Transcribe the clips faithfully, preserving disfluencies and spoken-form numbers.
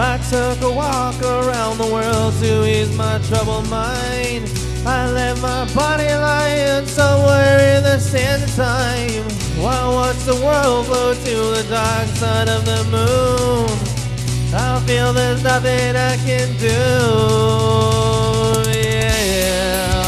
I took a walk around the world to ease my troubled mind. I let my body lie somewhere in the sand of time, while I watch the world flow to the dark side of the moon. I feel there's nothing I can do, yeah.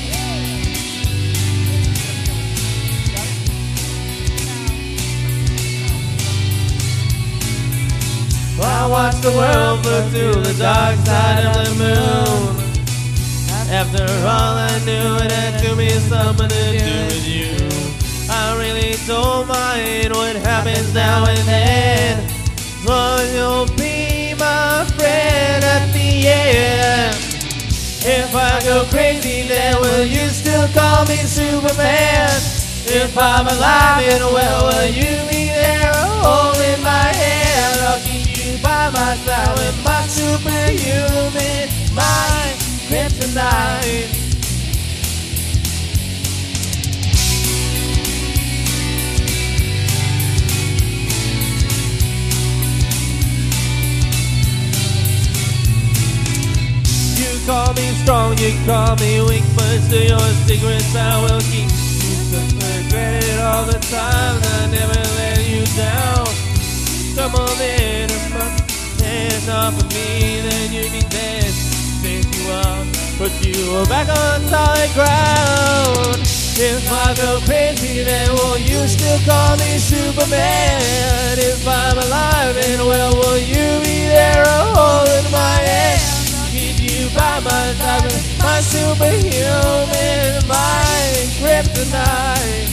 I watch the world flow to the dark side of the moon. After all I knew, it had to be something to do with you. I really don't mind what happens now and then, as long as you'll be my friend at the end. If I go crazy, then will you still call me Superman? If I'm alive and well, will you be there holding my hand? I'll keep you by my side with my superhuman mind. Kryptonite. You call me strong, you call me weak, but still your secrets I will keep. You regret all the time, I never let you down. Come on in, if my hands off of me, then you'd be dead. You up, put you back on solid ground. If I go crazy, then will you still call me Superman? If I'm alive and well, will you be there holding my hand? Keep you by my side with my superhuman mind. Kryptonite.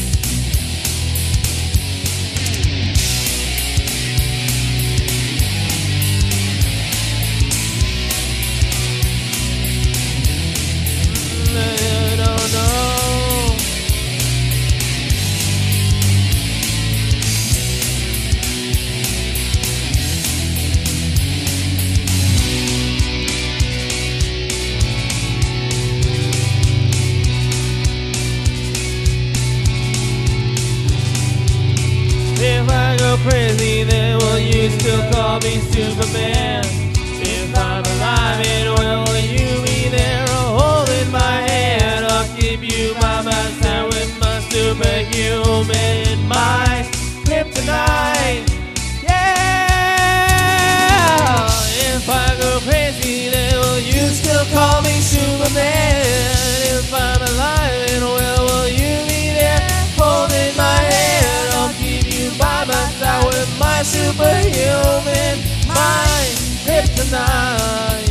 If I go crazy, then will you still call me Superman? If I'm alive and well, will you be there holding my hand? I'll keep you by my side with my superhuman mind. Kryptonite, yeah! If I go crazy, then will you still call me Superman? If I'm alive and well, will you be there holding my hand? I'll keep you by my side with my superhuman mind. Kryptonite.